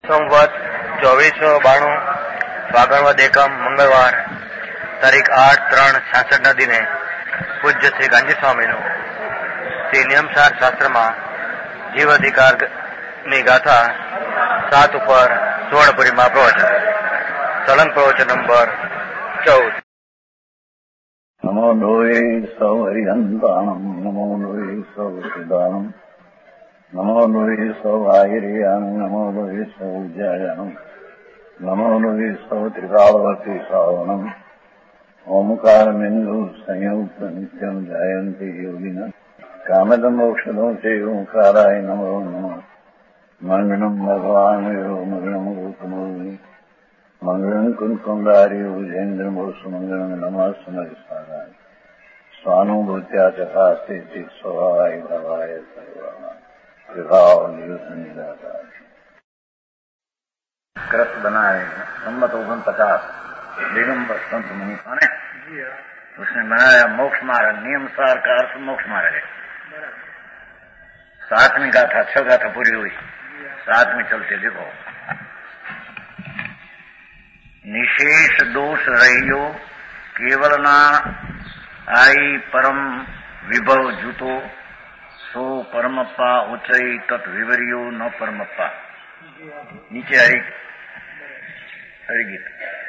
સંવત 2492 ફાગણવદ એકમ મંગળવાર તારીખ 8/3/66 દિને પૂજ્ય શ્રી ગાંધી સ્વામીનું શ્રી નિયમસાર શાસ્ત્રમાં જીવ અધિકારની ગાથા 7 ઉપર સુવર્ણપુરીમાં પ્રવચન. સળંગ પ્રવચન નંબર 14. નમો લોહે સૌ હરિહંતાણમ નમો લોહે સૌ સિદ્ધાનમ નમો લોહે સૌ આયર્યાનમ નમો લોહે સૌ જયાનમ નમો લોહે સૌ ત્રિકાળવતી શ્રાવણમ ઓમકારમિંદુ સંયુક્ત નિત્યમ જાયંતિ યોગિના કામદમ ઔષધો છે ઓંકારાય નમો નમઃ. મંગળમ ભગવાન મંગળમ ગૌતમોની મંગળમ કુંકુંડાર્ય ભુજેન્દ્રમોષ મંગળમ નમઃ સ્વાનુભૂત્યા ચકાસ્તે સ્વભાવાય ભવાય સર્વમાં વિભાવ નિદાતા कृत बनाए सम्मत 49 दिगंबर संत मुनि ने उसने बनाया मोक्ष मार्ग. नियम सार का अर्थ मोक्ष मार्ग है. 7वीं गाथा 6 गाथा पूरी हुई. 7वीं चलते देखो. निशेष दोष रहियो केवल ना आई परम विभव जूतो सो परमप्पा उच्चई तत् विवरियो न परमप्पा. नीचे हरिगीत.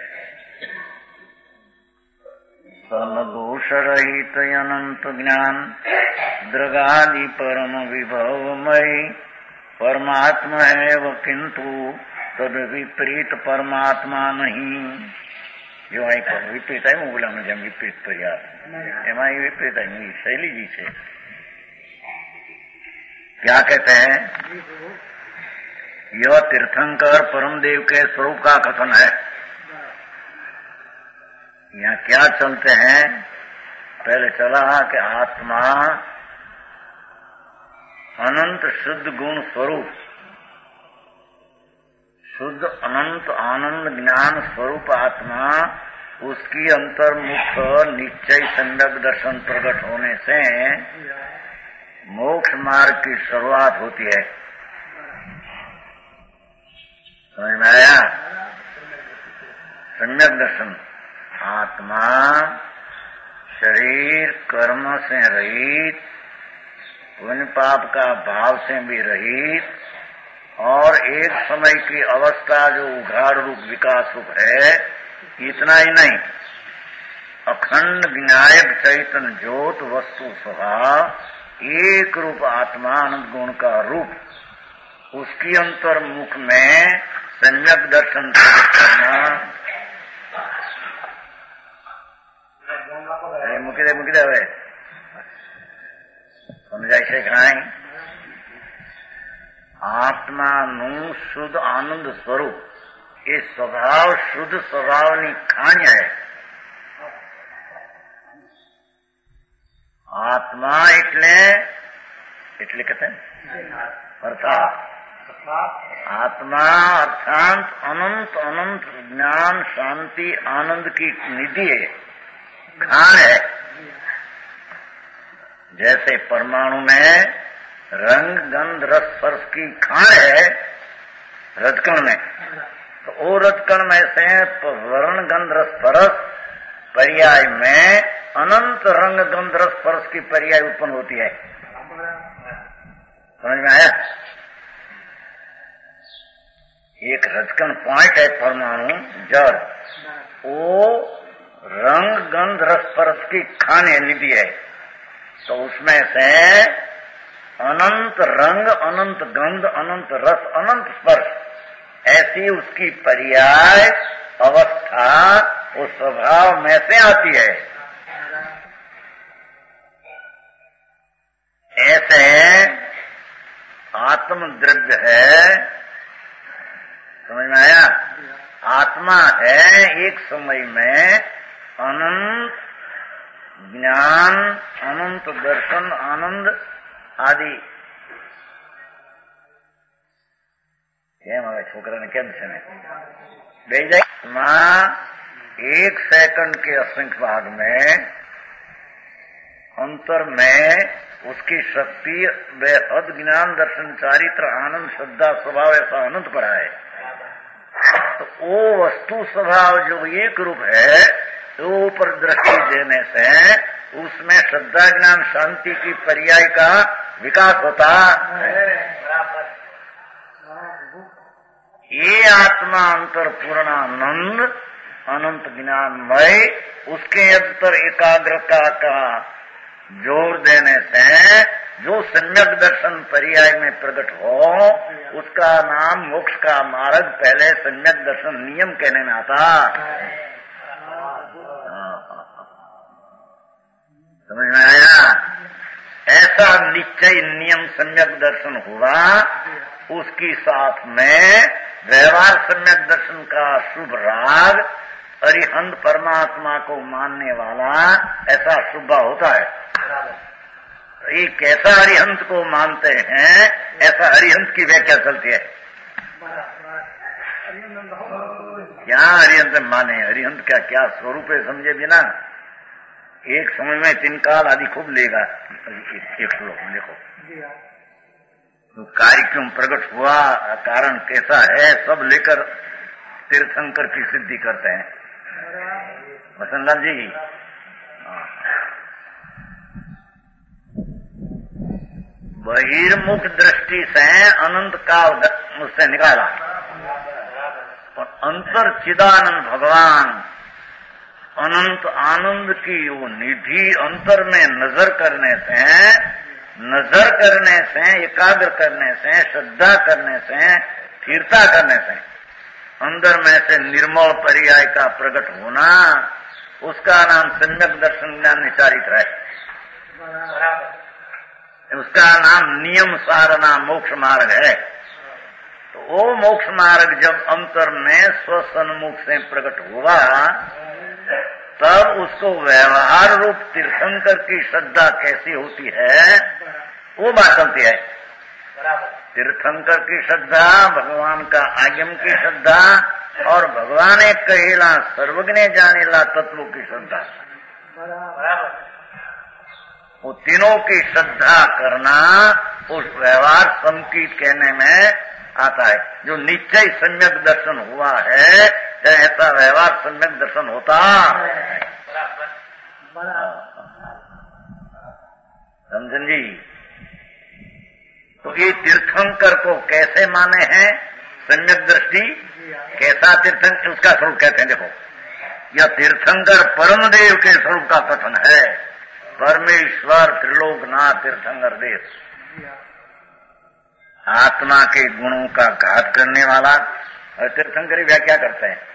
सन दोष रहित अनंत ज्ञान दृगादि परम विभवमय परमात्मा है व किंतु तद विपरीत परमात्मा नहीं. जो विपरीत है હું બોલાનું જેમ વિપરીત પર્યાસ એમાં ये विपरीत है. शैली जी से क्या कहते हैं? यह तीर्थंकर परमदेव के स्वरूप का कथन है. यहाँ क्या चलते हैं? पहले चला कि आत्मा अनंत शुद्ध गुण स्वरूप, शुद्ध अनंत आनंद ज्ञान स्वरूप आत्मा, उसकी अंतर्मुख निश्चय सम्यक दर्शन प्रकट होने से मोक्ष मार्ग की शुरुआत होती है. समझ में आया? सम्यक दर्शन. आत्मा शरीर कर्म से रहित, पुण्य पाप का भाव से भी रहित और एक समय की अवस्था जो उघाड़ रूप विकास रूप है, इतना ही नहीं, अखंड विनायक चैतन्य ज्योत वस्तु स्वभाव एक रूप आत्मा अनंत गुण का रूप, उसकी अंतर्मुख में सम्यक दर्शन करना. મૂકી દે હવે સમજાય છે કે નહીં? આત્માનું શુદ્ધ આનંદ સ્વરૂપ એ સ્વભાવ શુદ્ધ સ્વભાવની ખાણ है. આત્મા એટલે કહેते અર્થાત आत्मा अर्थात अनंत अनंत ज्ञान शांति आनंद की निधि है, खान है. जैसे परमाणु में रंग गंध रस स्पर्श की खान है रजकण में, तो वो रजकण में से वर्ण गंध रस स्पर्श पर्याय में अनंत रंग गंध रस स्पर्श की पर्याय उत्पन्न होती है. समझ में आया? एक रजकण पॉइंट है परमाणु जड़, वो रंग गंध रस स्पर्श की खाने निधि है. तो उसमें से अनंत रंग अनंत गंध अनंत रस अनंत स्पर्श, ऐसी उसकी पर्याय अवस्था उस स्वभाव में से आती है. ऐसे आत्म द्रव्य है. समझ में आया? आत्मा है एक समय में अनंत ज्ञान अनंत दर्शन आनंद आदि. કેમ હવે છોકરાને કેમ છે ને બે જાય? एक सेकंड के असंख्य भाग में अंतर में उसकी शक्ति बेहद ज्ञान दर्शन चारित्र आनंद श्रद्धा स्वभाव ऐसा अनंत पड़ा है. वो वस्तु स्वभाव जो एक रूप है, तो ऊपर दृष्टि देने से उसमें श्रद्धा ज्ञान शांति की पर्याय का विकास होता है। ये आत्मा अंतर पूर्णानंद अनंत ज्ञानमय, उसके अंतर एकाग्रता का जोर देने से जो सम्यक दर्शन पर्याय में प्रकट हो, उसका नाम मोक्ष का मार्ग पहले सम्यक दर्शन नियम कहने में आता। समझ में आया? ऐसा निश्चय नियम सम्यक दर्शन हुआ, उसकी साथ में व्यवहार सम्यक दर्शन का शुभ राग अरिहंत परमात्मा को मानने वाला ऐसा शुभ होता है। ये कैसा अरिहंत को मानते हैं, ऐसा अरिहंत की व्याख्या चलती है। क्या अरिहंत माने, अरिहंत का क्या स्वरूप है समझे बिना एक समय में तीन काल आदि खूब लेगा। एक श्लोक में देखो तो कार्य क्यों प्रकट हुआ, कारण कैसा है, सब लेकर तीर्थंकर की सिद्धि करते हैं। वसंतलाल जी, बहिर्मुख दृष्टि से अनंत काल मुझसे निकाला और अंतर चिदानंद भगवान अनंत आनंद की वो निधि अंतर में नजर करने से एकाग्र करने से श्रद्धा करने से स्थिरता करने से अंदर में से निर्मल पर्याय का प्रकट होना, उसका नाम सम्यक दर्शन ज्ञान निचारित है। उसका नाम नियम सारना मोक्ष मार्ग है। तो वो मोक्ष मार्ग जब अंतर में स्वसन्मुख से प्रकट हुआ, तब उसको व्यवहार रूप तीर्थंकर की श्रद्धा कैसी होती है वो बात चलती है। तीर्थंकर की श्रद्धा, भगवान का आगम की श्रद्धा और भगवान एक कहेला सर्वज्ञ जानेला तत्वों की श्रद्धा, वो तीनों की श्रद्धा करना उस व्यवहार संकीत कहने में आता है। जो निश्चय सम्यक दर्शन हुआ है, ऐसा व्यवहार सम्यक दर्शन होता। समझन जी? तो ये तीर्थंकर को कैसे माने हैं सम्यक दृष्टि, कैसा तीर्थंकर, उसका स्वरूप कहते हैं। देखो, यह तीर्थंकर परम देव के स्वरूप का कथन है। परमेश्वर त्रिलोकनाथ तीर्थंकर देव, आत्मा के गुणों का घात करने वाला। और तीर्थंकरी व्याख्या करते हैं,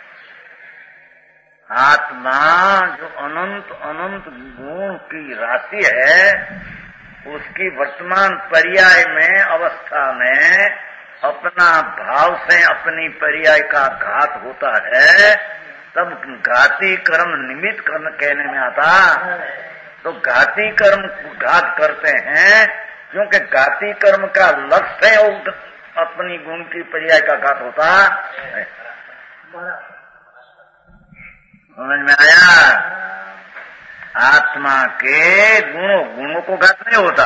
आत्मा जो अनंत अनंत गुण की राशि है, उसकी वर्तमान पर्याय में अवस्था में अपना भाव से अपनी पर्याय का घात होता है, तब घाती कर्म निमित्त कर्म कहने में आता। तो घाती कर्म घात करते हैं, क्योंकि घाती कर्म का लक्ष्य है अपनी गुण की पर्याय का घात होता है। समझ में आया? आत्मा के गुणों को घात नहीं होता,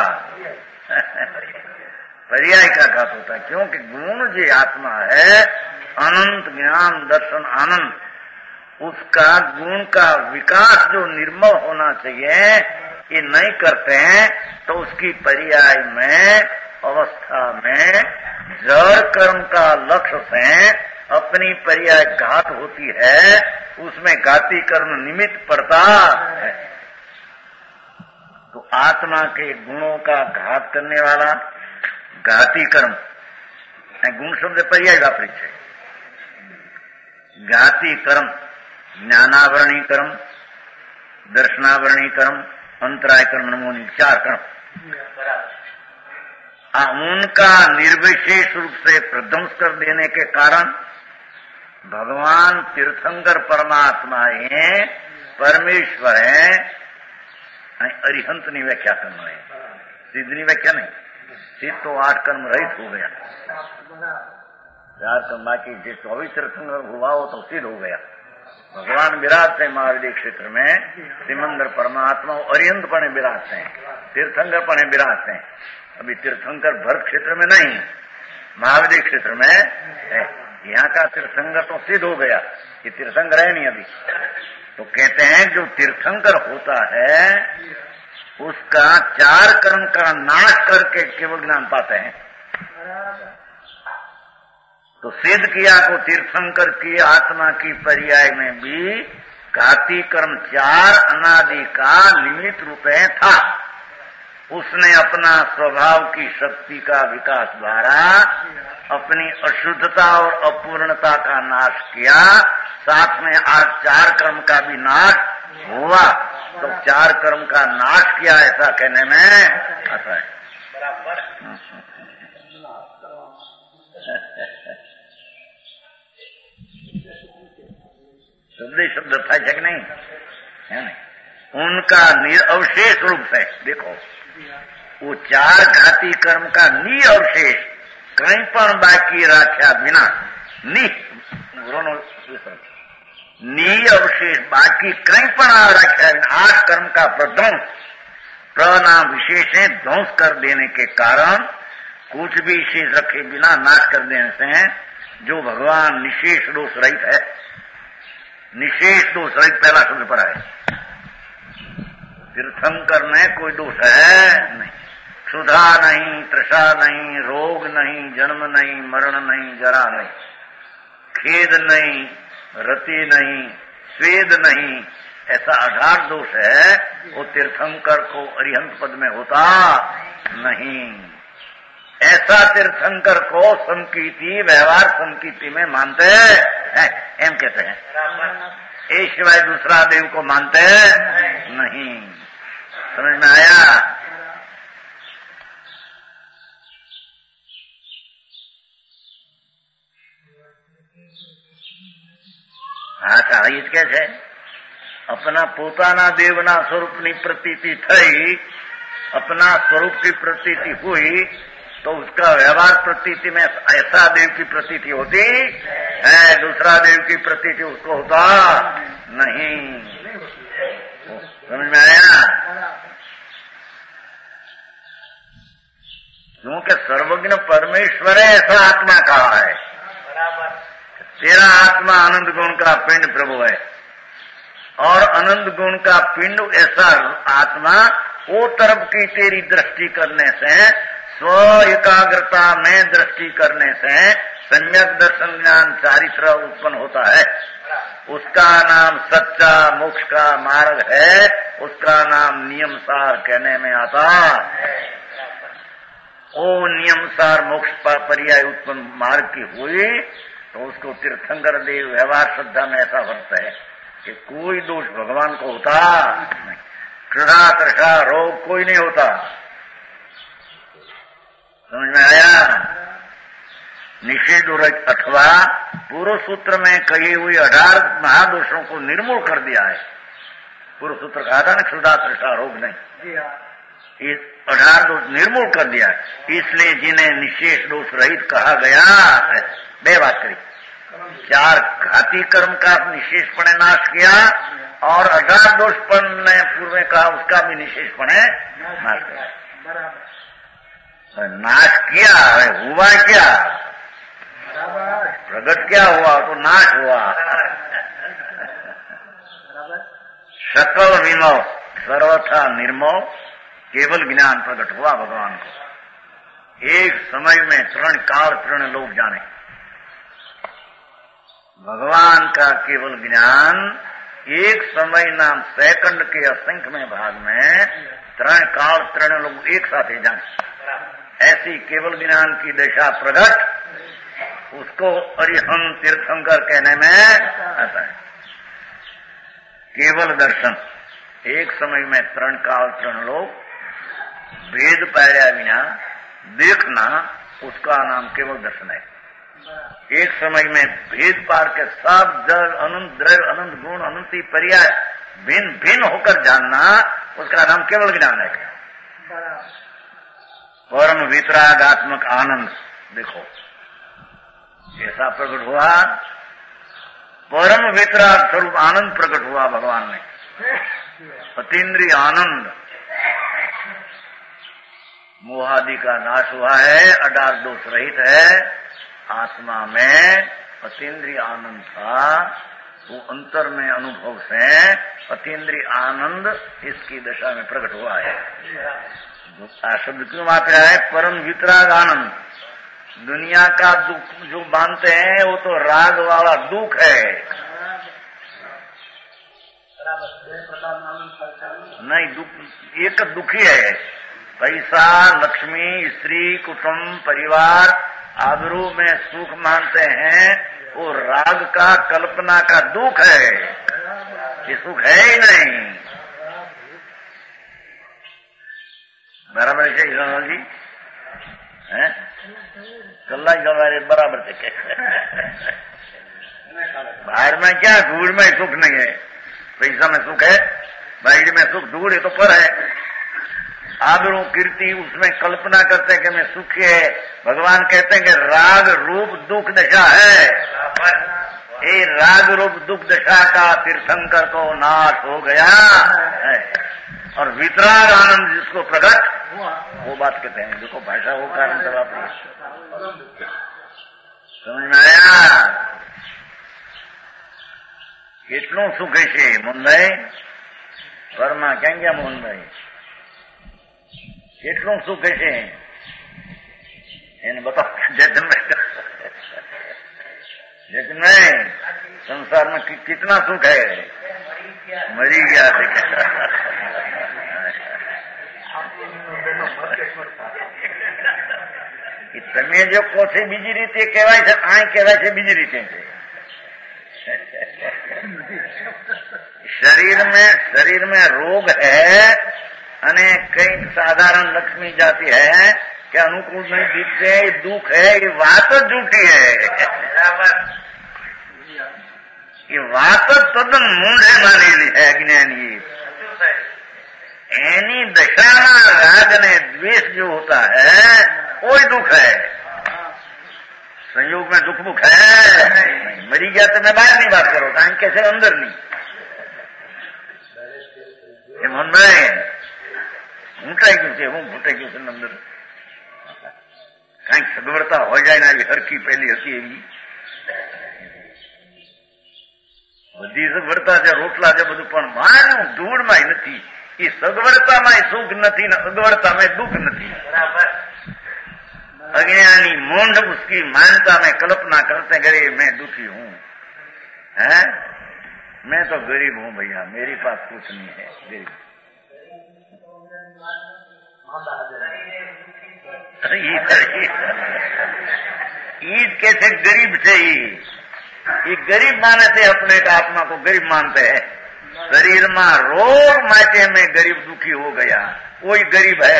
पर्याय का घात होता है। क्योंकि गुण जो आत्मा है, अनंत ज्ञान दर्शन आनंद, उसका गुण का विकास जो निर्मल होना चाहिए, ये नहीं करते हैं, तो उसकी पर्याय में अवस्था में जड़ कर्म का लक्ष्य से अपनी पर्याय घात होती है, उसमें घाती कर्म निमित्त पड़ता है। तो आत्मा के गुणों का घात करने वाला घाती कर्म, गुण शब्द पर्याय वापरित है। घाती कर्म, ज्ञानावरणी कर्म, दर्शनावरणी कर्म, अंतराय कर्म, नमूनी 4 कर्म, उनका निर्विशेष रूप से प्रध्वंस कर देने के कारण भगवान तीर्थंकर परमात्मा है, परमेश्वर है। अरिहंत नहीं व्याख्या करना है, सिद्धनी व्याख्या नहीं। सिद्ध तो 8 कर्म रहित हो गया, 4 कर्म बाकी जो 24 तीर्थंकर हुआ वो तो सिद्ध हो गया। भगवान विराजते हैं महाविद्य क्षेत्र में, सिमंदर परमात्मा अरिहंत पणे विराजते हैं, तीर्थंकर पणे विराजते हैं। अभी तीर्थंकर भरत क्षेत्र में नहीं, महाविद्य क्षेत्र में है। यहाँ का तीर्थंकर तो सिद्ध हो गया कि तीर्थंकर है नहीं अभी। तो कहते हैं जो तीर्थंकर होता है उसका 4 कर्म का नाश करके केवल ज्ञान पाते हैं। तो सिद्ध किया को तीर्थंकर की आत्मा की पर्याय में भी घाती कर्म 4 अनादि का निमित्त रूप था। उसने अपना स्वभाव की शक्ति का विकास द्वारा अपनी अशुद्धता और अपूर्णता का नाश किया, साथ में आज 4 कर्म का भी नाश हुआ। तो 4 कर्म का नाश किया ऐसा कहने में आता है। शब्द था कि नहीं है नहीं? उनका निरअवशेष रूप से देखो, वो 4 घाती कर्म का निरअवशेष कहीं पर बाकी रखा बिना निरअवशेष बाकी कहीं पर रखा बिना 8 कर्म का प्रध्वंस प्रनाम विशेष है ध्वंस कर देने के कारण कुछ भी शेष रखे बिना नाश कर देने से जो भगवान निशेष दोष रहित है। निशेष दोष रहित पहला शब्द पर है। तीर्थंकर में कोई दोष है नहीं, क्षुधा नहीं, तृषा नहीं, रोग नहीं, जन्म नहीं, मरण नहीं, जरा नहीं, खेद नहीं, रति नहीं, स्वेद नहीं, ऐसा 18 दोष है। वो तीर्थंकर को अरिहंत पद में होता नहीं। ऐसा तीर्थंकर को संकीर्ति व्यवहार संकीर्ति में मानते हैं, एम कहते हैं। ये शिवाय दूसरा देव को मानते नहीं। समझ में आया? हाँ साहित्य कैसे अपना पोताना देवना स्वरूप की प्रतीति थी, अपना स्वरूप की प्रतीति हुई तो उसका व्यवहार प्रतीति में ऐसा देव की प्रतीति होती है, दूसरा देव की प्रतीति उसको होता नहीं। समझ में आया? क्योंकि सर्वज्ञ परमेश्वर है ऐसा आत्मा कहा है। तेरा आत्मा आनंद गुण का पिंड प्रभु है और आनंद गुण का पिंड ऐसा आत्मा वो तरफ की तेरी दृष्टि करने से स्व एकाग्रता में दृष्टि करने से सम्यक दर्शन ज्ञान चारित्र उत्पन्न होता है। उसका नाम सच्चा मोक्ष का मार्ग है, उसका नाम नियम सार कहने में आता। ओ नियम सार मोक्ष पर्याय उत्पन्न मार्ग की हुई तो उसको तीर्थंकर देव व्यवहार श्रद्धा में ऐसा वर्त है कि कोई दोष भगवान को होता नहीं, क्षुधा तृषा रोग कोई नहीं होता। समझ में आया? निषेध अथवा पूर्व सूत्र में कही हुई 18 महादोषों को निर्मूल कर दिया है। पूर्व सूत्र कहा था ना क्षुधा तृषा रोग नहीं, ये 18 दोष निर्मूल कर दिया है। इसलिए जिन्हें निशेष दोष रहित कहा गया, बे बात करी, 4 घाती कर्म का निशेषपणे नाश किया और 18 दोषपण ने पूर्व में कहा उसका भी निशेषपणे नाश किया। नाश किया है, हुआ क्या? प्रगट क्या हुआ तो नाश हुआ। सकल विमोह सर्वथा निर्मोह केवल ज्ञान प्रकट हुआ भगवान को। एक समय में 3 काल 3 लोग जाने भगवान का केवल ज्ञान एक समय नाम सेकंड के असंख्य में भाग में 3 काल 3 लोग एक साथ ही जाने। ऐसी केवल ज्ञान की दशा प्रगट, उसको अरिहंत तीर्थंकर कहने में आता है। केवल दर्शन एक समय में 3 काल 3 लोग भेद पाया बिना देखना, उसका नाम केवल दर्शन है। एक समय में भेद पार के सब जड़ अनंत द्रव्य अनंत गुण अनंती पर्याय भिन्न भिन्न होकर जानना, उसका नाम केवल ज्ञान है। परम वितरागात्मक आनंद देखो ऐसा प्रकट हुआ, परम वितराग स्वरूप आनंद प्रकट हुआ भगवान में। अतीन्द्रिय आनंद, मोहादि का नाश हुआ है, 18 दोष रहित है, आत्मा में अतीन्द्रिय आनंद था, वो अंतर में अनुभव से अतीन्द्रिय आनंद इसकी दशा में प्रकट हुआ है। शब्द क्यों वापरा है? परम वितराग आनंद। दुनिया का दुख जो मानते हैं वो तो राग वाला दुख है, नहीं दुख एक दुखी है। पैसा, लक्ष्मी, स्त्री, कुटुंब, परिवार, आबरू में सुख मानते हैं, वो राग का, कल्पना का दुख है, ये सुख है ही नहीं। बराबर है जी है? कल्ला ही बराबर से बाहर में क्या, धूल में सुख नहीं है, पैसा में सुख है, बाहर में सुख, धूल है तो पर है। आबरू, कीर्ति, उसमें कल्पना करते हैं कि मैं सुखी है। भगवान कहते हैं कि राग रूप दुख दशा है, ये राग रूप दुख दशा का तीर्थंकर को नाश हो गया है। और वितराग आनंद जिसको प्रकट, वो बात कहते हैं। देखो भाषा वो कारण जवाब समझ में आया? કેટલું સુખે છે મોહનભાઈ? ઘરમાં ક્યાં ગયા મોહનભાઈ? કેટલું સુખે છે એને बताओ जतिनभाई, संसार में कितना सुख है? मरी गया તમે જો કહો છો બીજી રીતે કહેવાય છે, આ કહેવાય છે બીજી રીતે છે। शरीर में रोग है અને કઈક साधारण लक्ष्मी जाती है कि अनुकूल नहीं दिखते, दुख है, ये बात झूठी है। ये बात तद्दन मूढ़े मानेली है अज्ञानी। एनी दशाना राग ने द्वेष जो होता है कोई दुख है, संयोग में दुख मुख है। मरी गया तो मैं बाहर नहीं बात करो, कहीं कैसे अंदर नहीं। ये मन में ઊંટાઈ ગયું છે, હું ઘૂંટાઈ ગયું છે અંદર, કઈક સગવડતા હોય જાય ને, આવી હરકી પહેલી હતી એવી બધી સગવડતા છે, રોટલા છે બધું, પણ માનું ધૂળમાં નથી। એ સગવડતામાં સુખ નથી ને અગવડતામાં दुख नहीं। अज्ञानी मूढ़ उसकी मानता में कल्पना करते गरीब मैं दुखी हूँ, है मैं तो गरीब हूँ भैया, मेरे पास कुछ नहीं है, गरीब। ईद कैसे गरीब थे, ये गरीब माने थे, अपने का आत्मा को गरीब मानते हैं। शरीर में रोग माचे में गरीब दुखी हो गया, कोई गरीब है।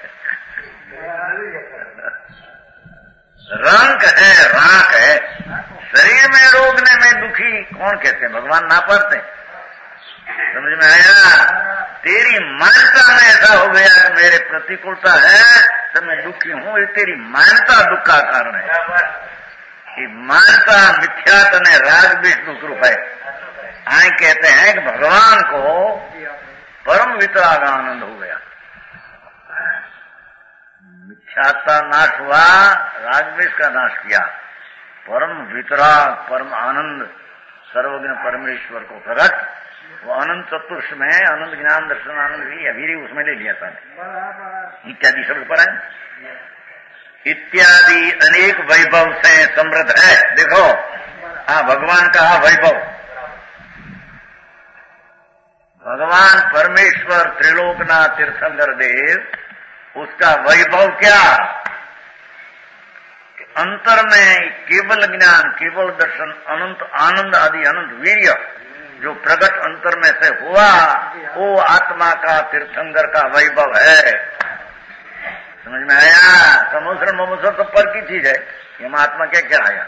रंक है, राख है, शरीर में रोगने में दुखी कौन कहते हैं? भगवान ना पढ़ते। समझ में आया? तेरी मान्यता में ऐसा हो गया कि मेरे प्रतिकूलता है तो मैं दुखी हूं, ये तेरी मान्यता दुख का कारण है। ये मान्यता मिथ्यात ने राग बीच दुख रूप है। आए कहते हैं कि भगवान को परम वितराग आनंद हो गया, मिथ्यात्ता नाश हुआ, रागद्वेष का नाश किया, परम वितराग परम आनंद सर्वज्ञ परमेश्वर को प्रकट। वो अनंत चतुर्ष में आनंद ज्ञान दर्शन आनंद भी अभी उसमें ले लिया था, इत्यादि शब्द पर है। इत्यादि अनेक वैभव से समृद्ध है। देखो हाँ, भगवान का वैभव, भगवान परमेश्वर त्रिलोकनाथ तीर्थंकर देव, उसका वैभव क्या? अंतर में केवल ज्ञान, केवल दर्शन, अनंत आनंद आदि अनंत वीर्य जो प्रकट अंतर में से हुआ, वो आत्मा का तीर्थंकर का वैभव है। समझ में आया? समोसर ममोसर तो पर की चीज है, ये महात्मा क्या क्या आया।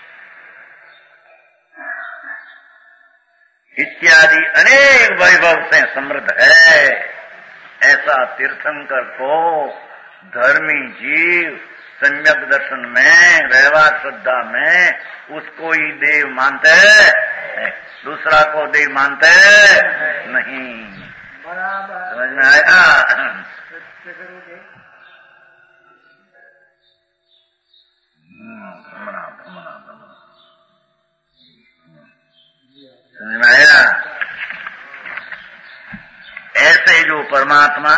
इत्यादि अनेक वैभव से समृद्ध है, ऐसा तीर्थंकर को धर्मी जीव सम्यक दर्शन में, व्यवहार श्रद्धा में उसको ही देव मानते हैं, दूसरा को देव मानते नहीं। समझ में आया? परमात्मा,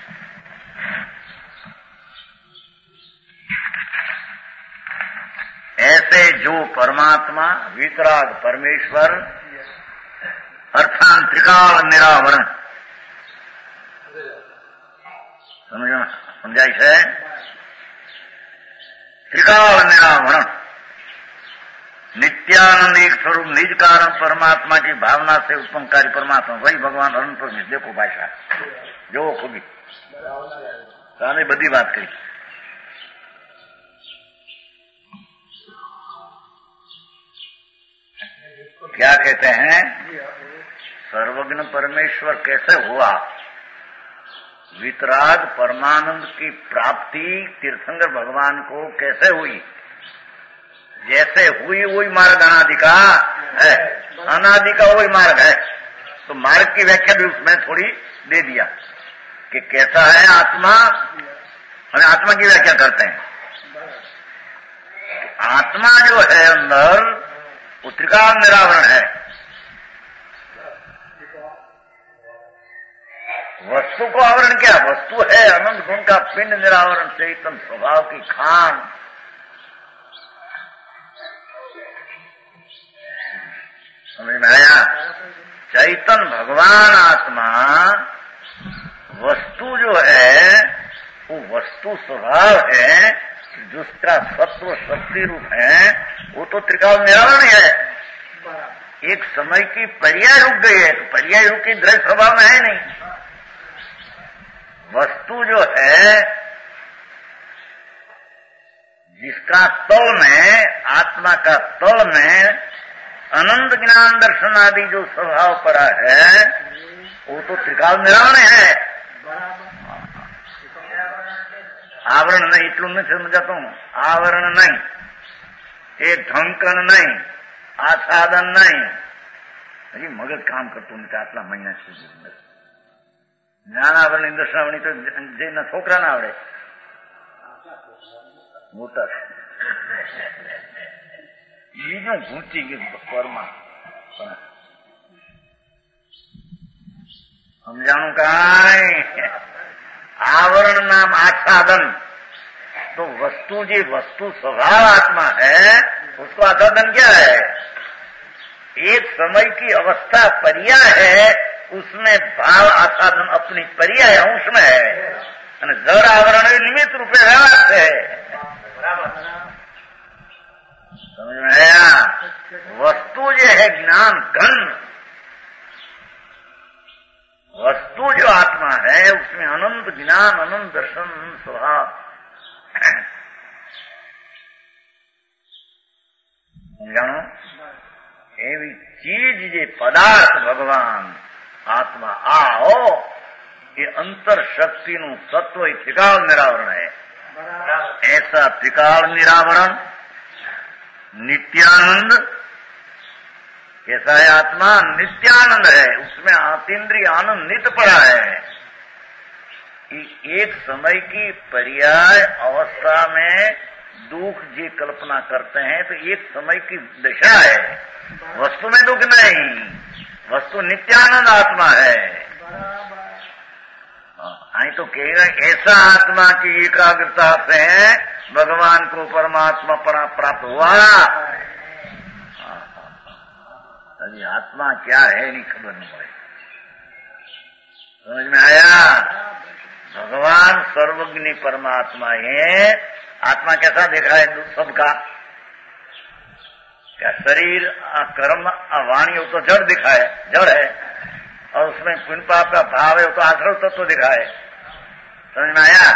ऐसे जो परमात्मा वीतराग परमेश्वर अर्थात त्रिकाल निरावरण, समझाई है? त्रिकाल निरावरण नित्यानंद एक स्वरूप निज कारण परमात्मा की भावना से उत्पन्नकारी परमात्मा वही भगवान अनंत परमेश्वर। देखो भाषा जो खूबी सारी बड़ी बात कही। क्या कहते हैं? सर्वज्ञ परमेश्वर कैसे हुआ? वितराग परमानंद की प्राप्ति तीर्थंकर भगवान को कैसे हुई? जैसे हुई वही मार्ग अनादि का है, अनादि का वही मार्ग है। तो मार्ग की व्याख्या भी उसमें थोड़ी दे दिया कि कैसा है आत्मा, और आत्मा की व्याख्या करते हैं। आत्मा जो है अंदर वो त्रिकाल निरावरण है। वस्तु को आवरण क्या? वस्तु है अनंत गुण का पिंड निरावरण चैतन्य स्वभाव की खान। समझ में आया? चैतन्य भगवान आत्मा वस्तु जो है वो वस्तु स्वभाव है, जिसका सत्व शक्ति रूप है, वो तो त्रिकाल निरावरण है। एक समय की पर्याय रुक गई है, तो पर्याय रूप की द्रव्य स्वभाव में है नहीं। वस्तु जो है जिसका तल में, आत्मा का तल में अनंत ज्ञान दर्शन आदि जो स्वभाव पड़ा है, वो तो त्रिकाल निरावरण है। आवरण नहीं, इतलू नहीं समझाता हूं। आवरण नहीं, एक ढंकन नहीं, आच्छादन नहीं। हજી મગજ કામ કરતું નથી આટલા મહિના સુધી। જ્ઞાન આવરણ ઇન્દ્રશ્રાવણી તો જેના છોકરા ના આવડે, મોટા બીજું ઘૂંચી ગયું પરમાં। સમજાણું કાંઈ? आवरण नाम आच्छादन। तो वस्तु जी वस्तु स्वभाव आत्मा है, उसको आच्छादन क्या है? एक समय की अवस्था पर्याय है, उसमें भाव आच्छादन अपनी पर्याय अंश में है। जड़ आवरण निमित्त रूपे व्यवहार है। समझ में आया? वस्तु जो है ज्ञान घन, वस्तु जो आत्मा है उसमें अनंत ज्ञान, अनंत दर्शन, अनंत स्वभाव। जानो एवी चीज जे पदार्थ भगवान आत्मा आओ, ये अंतर शक्ति नु तत्व त्रिकाल निरावरण है। ऐसा त्रिकाल निरावरण नित्यानंद कैसा है? आत्मा नित्यानंद है, उसमें आतीन्द्रिय आनंद नित्य पड़ा है। एक समय की पर्याय अवस्था में दुख जी कल्पना करते हैं, तो एक समय की दशा है, वस्तु में दुख नहीं। वस्तु नित्यानंद आत्मा है। आई तो कहेगा ऐसा आत्मा की एकाग्रता से भगवान को परमात्मा प्राप्त हुआ। अभी आत्मा क्या है नहीं खबर नहीं पड़े। समझ में आया? भगवान सर्वज्ञ परमात्मा है। आत्मा कैसा देखा है सबका? क्या शरीर, कर्म, वाणी, वो तो जड़ दिखा है, जड़ है, और उसमें पुण्य पाप का भाव है, वो तो आश्रव तत्व दिखा है। समझ में आया?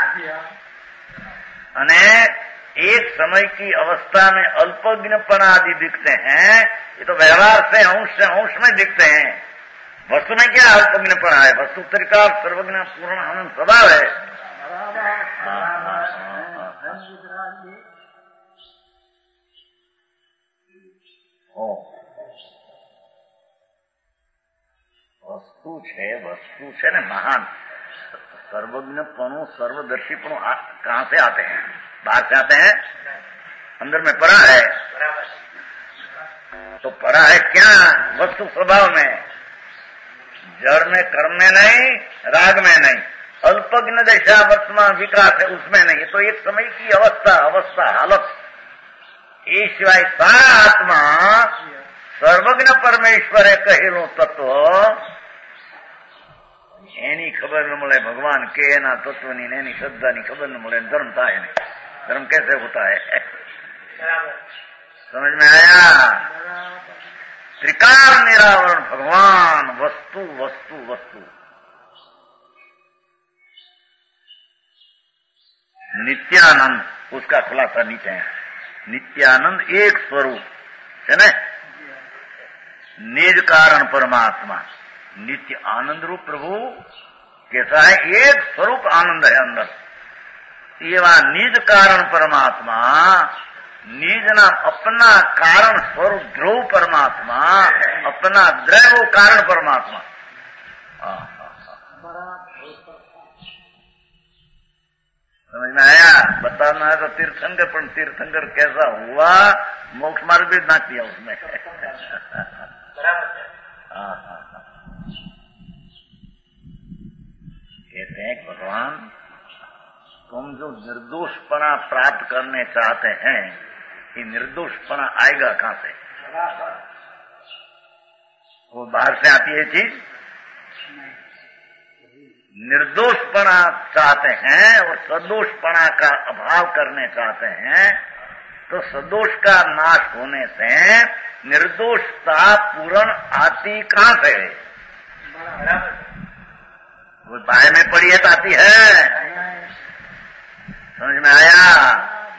अने एक समय की अवस्था में अल्पज्ञपन आदि दिखते हैं, ये तो व्यवहार से अंश में दिखते हैं। वस्तु में क्या अल्पज्ञपन है? वस्तु त्रिकाल सर्वज्ञ पूर्ण आनंद स्वभाव है। वस्तु है ना महान। सर्वज्ञपणु, सर्वदर्शीपणु कहाँ से आते हैं? बाहर से आते हैं, अंदर में पड़ा है। तो पड़ा है क्या? वस्तु स्वभाव में, जड़ में, कर्म में नहीं, राग में नहीं, अल्पज्ञ दशा वर्तमान विकास है उसमें नहीं, तो एक समय की अवस्था हालत। ये सिवाय सारा आत्मा सर्वज्ञ परमेश्वर है कहेलो तत्व एनी खबर न मिले भगवान के ना तत्व नी एनी श्रद्धा नी खबर न मिले, धर्म था नहीं, धर्म कैसे होता है? समझ में आया? त्रिकाल निरावरण भगवान वस्तु वस्तु वस्तु, नित्यानंद उसका खुलासा नीचे है। नित्यानंद एक स्वरूप है ना, निज कारण परमात्मा, नित्य आनंद रूप प्रभु कैसा है? एक स्वरूप आनंद है अंदर। ये वहां निज कारण परमात्मा, निज नाम अपना कारण स्वरूप ध्रुव परमात्मा, अपना द्रव्य कारण परमात्मा। समझ में आया? बताना है तो तीर्थंकर, पर तीर्थंकर कैसा हुआ? मोक्ष मार्ग भी ना किया उसमें। कहते हैं भगवान तुम जो निर्दोषपना प्राप्त करने चाहते हैं, ये निर्दोषपना आएगा कहां से? वो बाहर से आती है चीज? निर्दोषपना चाहते हैं और सदोषपना का अभाव करने चाहते हैं, तो सदोष का नाश होने से निर्दोषता पूर्ण आती कहां से? वो बाय में पड़ी है तो आती है। समझ में आया?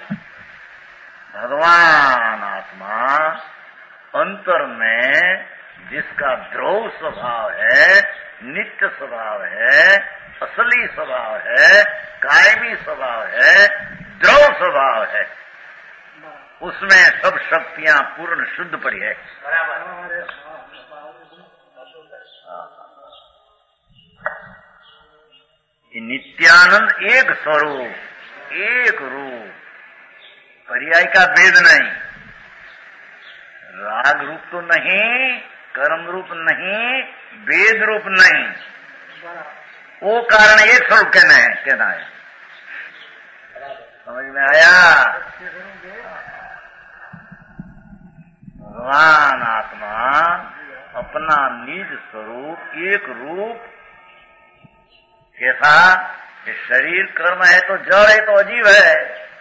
भगवान आत्मा अंतर में जिसका ध्रुव स्वभाव है, नित्य स्वभाव है, असली स्वभाव है, कायमी स्वभाव है, ध्रुव स्वभाव है, उसमें सब शक्तियां पूर्ण शुद्ध पड़ी है। नित्यानंद एक स्वरूप, एक रूप, पर्याय का भेद नहीं, राग रूप तो नहीं, कर्म रूप नहीं, भेद रूप नहीं, वो कारण एक स्वरूप कहना है। समझ में आया? भगवान आत्मा अपना निज स्वरूप एक रूप कैसा? ये शरीर कर्म है तो जड़ है तो अजीब है,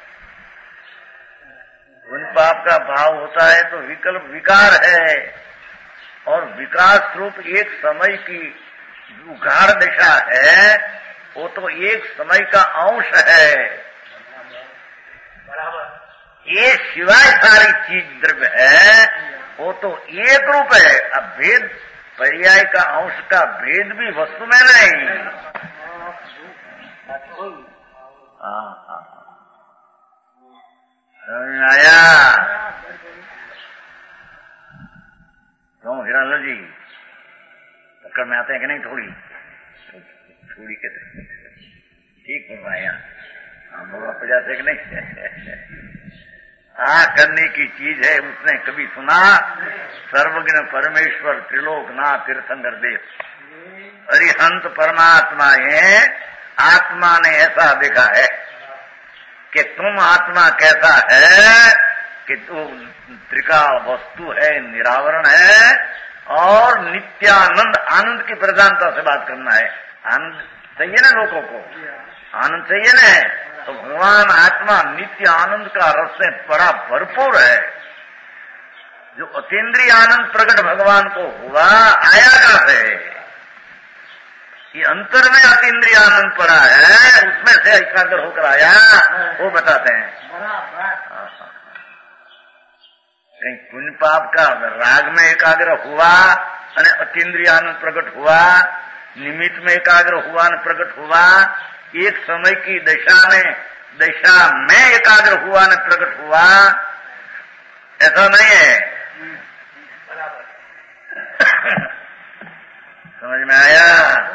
उन पाप का भाव होता है तो विकल्प विकार है, और विकास रूप एक समय की उघाड़ दिशा है, वो तो एक समय का अंश है। ये सिवाय सारी चीज द्रव्य है, वो तो एक रूप है। अब भेद पर्याय का अंश का भेद भी वस्तु में नहीं। आया? क्यों हिरालाल जी पकड़ में आते हैं कि नहीं? थोड़ी कहते ठीक बनवाया बोला 50 कि नहीं? करने की चीज है। उसने कभी सुना सर्वज्ञ परमेश्वर त्रिलोकनाथ तीर्थंकर देव अरिहंत परमात्मा है। आत्मा ने ऐसा देखा है कि तुम आत्मा कैसा है कि तू त्रिकाल वस्तु है, निरावरण है और नित्यानंद आनंद की प्रधानता से बात करना है। आनंद चाहिए ना लोगों को, आनंद चाहिए ना, तो भगवान आत्मा नित्य आनंद का रस से बड़ा भरपूर है। जो अतीन्द्रिय आनंद प्रकट भगवान को हुआ आया कहां से? ये अंतर में अतीन्द्रिय आनंद पड़ा है, उसमें से एकाग्र होकर आया, वो बताते हैं। कहीं पुण्य पाप का राग में एकाग्र हुआ और अतीन्द्रिय आनंद प्रकट हुआ, निमित्त में एकाग्र हुआ न प्रकट हुआ, एक समय की दशा में एकाग्र हुआ न प्रकट हुआ, ऐसा नहीं है। समझ में आया?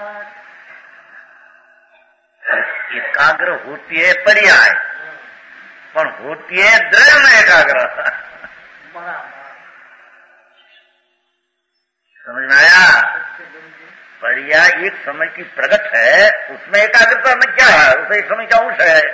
एकाग्र होती है पर्याय, पर होती है द्रव्य में एकाग्र। समझ में आया? पर्याय एक समय की प्रगट है, उसमें एकाग्रता में क्या है, उसे एक समय का अंश है।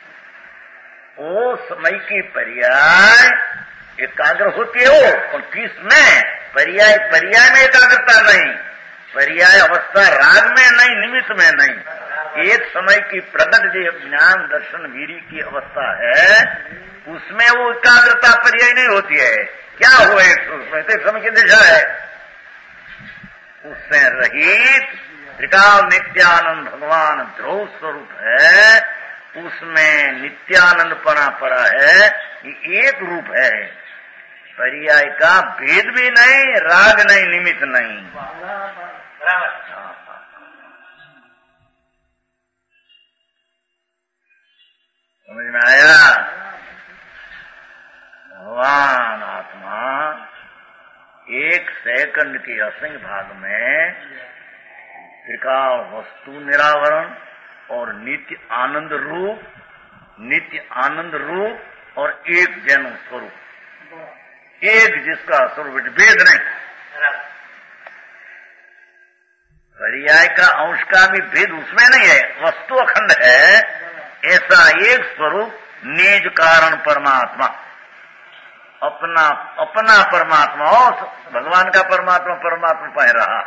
वो समय की पर्याय एकाग्र होती है वो, और किसमें पर्याय, पर्याय में एकाग्रता नहीं, पर्याय अवस्था राग में नहीं, निमित्त में नहीं। एक समय की प्रगट जो ज्ञान दर्शन वीरी की अवस्था है, उसमें वो एकाग्रता पर्याय नहीं होती है। क्या हुए उसमें तो समय की दिशा है, उससे रहित त्रिकाल नित्यानंद भगवान ध्रुव स्वरूप है, उसमें नित्यानंद परा है। ये एक रूप है, पर्याय का भेद भी नहीं, राग नहीं, निमित्त नहीं। समझ में आया? भगवान आत्मा एक सेकंड के असंख्य भाग में त्रिकाल वस्तु निरावरण और नित्य आनंद रूप, नित्य आनंद रूप और एक जैन स्वरूप, एक जिसका स्वरूप भेद नहीं। पर्याय का अंश का भी भेद उसमें नहीं है, वस्तु अखंड है। ऐसा एक स्वरूप निज कारण परमात्मा, अपना अपना परमात्मा, और भगवान का परमात्मा परमात्मा पाए रहा।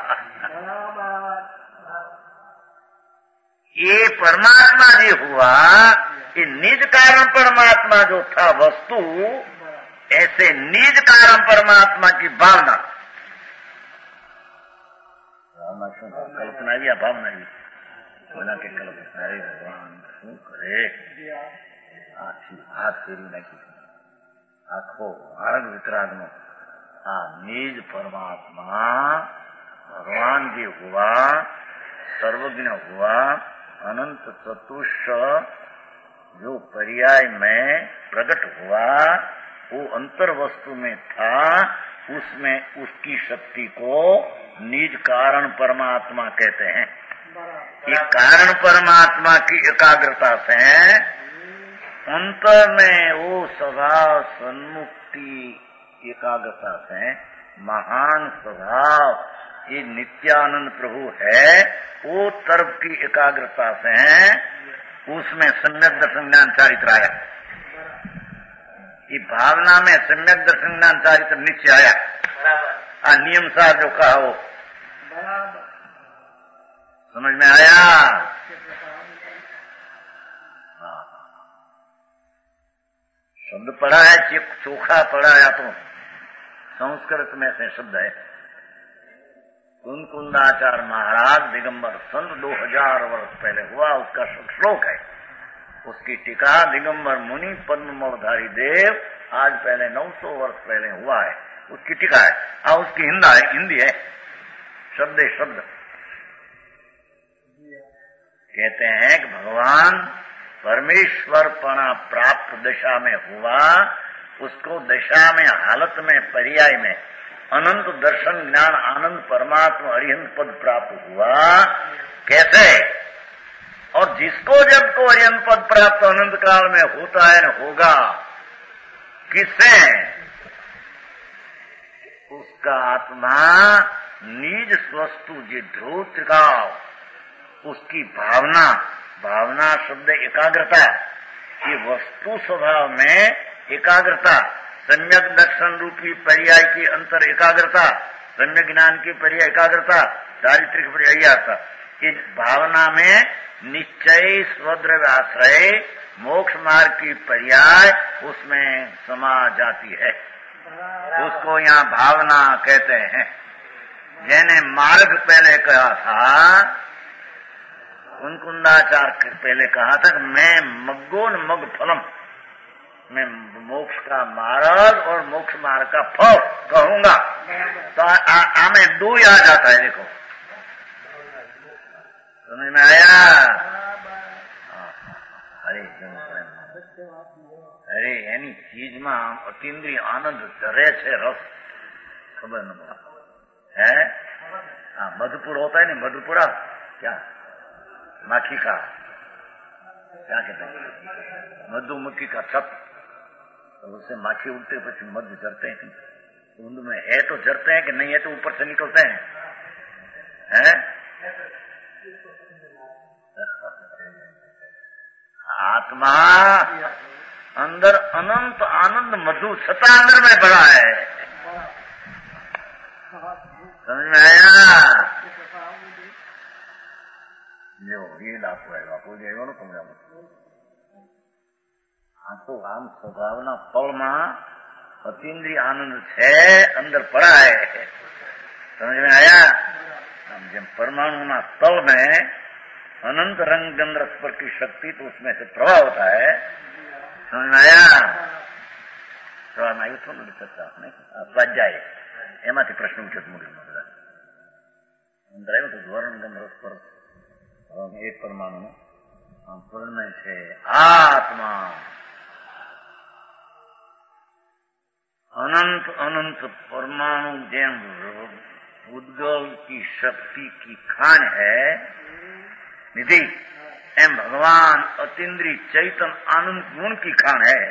ये परमात्मा जो हुआ, ये निज कारण परमात्मा जो था वस्तु, ऐसे निज कारण परमात्मा की भावना, कल्पना या भावना ही बना के कल्पना। अरे भगवान શું કરે, આખી હાથ ફેરી નાખી, આખો માર્ગ વિતરાગનો આ નિજ પરમાત્મા भगवान जी हुआ, सर्वज्ञ हुआ, अनंत चतुष्ट जो पर्याय में प्रकट हुआ, वो अंतर वस्तु में था, उसमें उसकी शक्ति को निज कारण परमात्मा कहते हैं। ये कारण परमात्मा की एकाग्रता से अंतर में वो स्वभाव सन्मुक्ति एकाग्रता से महान स्वभाव ये नित्यानंद प्रभु है, वो तरफ की एकाग्रता से उसमें सम्यक दर्शन ज्ञान चारित्र आया। ये भावना में सम्यक दर्शन ज्ञान चारित्र निश्चय आया। नियम सार जो कहा वो समझ में आया? शब्द पढ़ा है, चोखा पढ़ा है, तो संस्कृत में से शब्द है। कुंकुंदाचार्य महाराज दिगंबर संत 2000 वर्ष पहले हुआ, उसका श्लोक है। उसकी टीका दिगंबर मुनि पद्म मौधारी देव आज पहले 900 वर्ष पहले हुआ है, उसकी टीका है। और उसकी हिंदी है, शब्द शब्द कहते हैं कि भगवान परमेश्वर पना प्राप्त दशा में हुआ, उसको दशा में हालत में पर्याय में अनंत दर्शन ज्ञान आनंद परमात्मा अरिहंत पद प्राप्त हुआ। कैसे? और जिसको जब को अरिहंत पद प्राप्त अनंत काल में होता है न होगा, किससे? उसका आत्मा निज स्वस्तु जी ध्रुव त्रिकाल, उसकी भावना, भावना शब्द एकाग्रता, ये वस्तु स्वभाव में एकाग्रता, सम्यक दर्शन रूपी पर्याय की अंतर एकाग्रता, सम्यक ज्ञान की पर्याय एकाग्रता, चारित्रिक पर्याय आता। इस भावना में निश्चय स्वद्रव्य आश्रय मोक्ष मार्ग की पर्याय उसमें समा जाती है, उसको यहाँ भावना कहते हैं। जिन्हें मार्ग पहले कहा था, कुंकुंदाचार्य पहले कहा था कि मैं मग्गोन मग फलम, मैं मोक्ष का मार्ग और मोक्ष मार्ग का फल कहूंगा, तो हमें दो आ जाता है। देखो समझ में आया? अरे एनी चीज में अतीन्द्रिय आनंद चरे छे, रस खबर न है। मधुपुर होता है ना, मधुपुरा क्या माखी का क्या कहते हैं, मधुमक्खी का छत, तो उससे माखी उड़ते પછી मधु जरते हैं। उनमें है तो जरते हैं कि नहीं है तो ऊपर से निकलते हैं, आत्मा अंदर अनंत आनंद मधु सता अंदर में बड़ा है। समझ में आया? जो ये लापो है बापू जी एवं कमरा आ तो आम स्वभावना तौलमा अतीन्द्रिय आनंद है अंदर पड़ा है। समझ में आया? हम जब परमाणु ना तल में अनंत रंग गंध स्पर की शक्ति तो उसमें से प्रभाव होता है। समझ में आया? प्रभाव में तो नहीं सकता आपने स्वाध्याय एमाથી પ્રશ્ન ઉઠે મૂળ બધા અંદર આવ્યું તો ધોરણ ગંધ સ્પર એક પરમાણુ પૂર્ણ છે આત્મા अनंत अनंत परमाणु जेम उद्गल की शक्ति की खान है निधि एम भगवान अतीन्द्रिय चैतन्य आनंद गुण की खान है।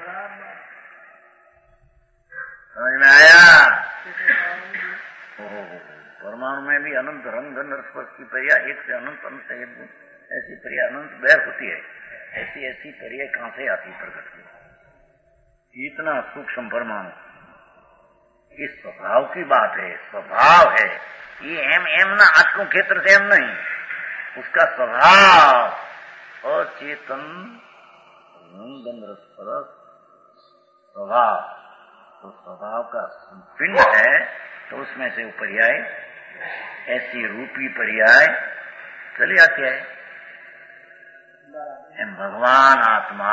समझ में आया? परमाणु में भी अनंत रंग गंध स्पर्श की क्रिया एक से अनंत अनंत ऐसी क्रिया अनंत बैर होती है। ऐसी ऐसी क्रिया कहां से आती प्रकट की? इतना सूक्ष्म परमाणु इस स्वभाव की बात है। स्वभाव है ये एम ना आत्म क्षेत्र से एम नहीं, उसका स्वभाव अचेतन स्वभाव तो स्वभाव का पिंड है तो उसमें से पर्याय ऐसी रूपी पर्याय चली आती है। एम भगवान आत्मा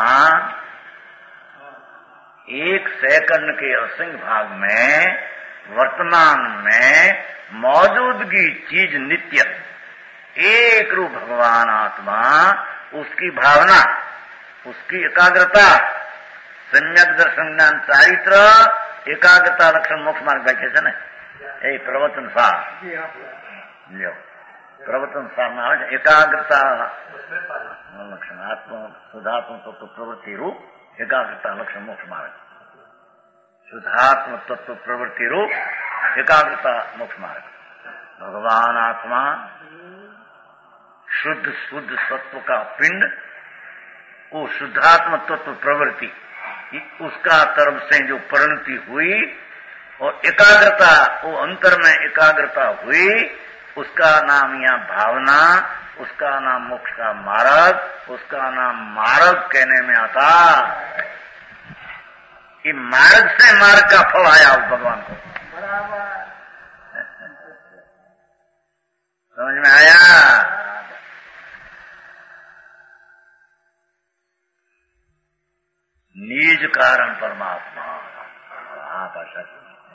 एक सेकंड के असंख्य भाग में वर्तमान में मौजूदगी चीज नित्य एक रूप भगवान आत्मा उसकी भावना उसकी एकाग्रता सम्यक दर्शन ज्ञान चारित्र एकाग्रता लक्षण मोक्ष मार्ग बैठे છે ને એ પ્રવચન સાર લ્યો પ્રવચન સારમાં આવે છે એકાગ્રતા લક્ષણ આત્મ શુદ્ધાત્મ તત્વ પ્રવૃત્તિ રૂપ एकाग्रता लक्षण मोक्ष मार्ग शुद्धात्म तत्व प्रवृत्ति रूप एकाग्रता मोक्ष मार्ग। भगवान आत्मा शुद्ध शुद्ध सत्व का पिंड वो शुद्धात्म तत्व प्रवृत्ति उसका तरफ से जो परिणति हुई और एकाग्रता वो अंतर में एकाग्रता हुई उसका नाम यहाँ भावना उसका नाम मोक्ष का मार्ग उसका नाम मार्ग कहने में आता। कि मार्ग से मार्ग का फल आया उस भगवान को। समझ में आया? निज कारण परमात्मा भाषा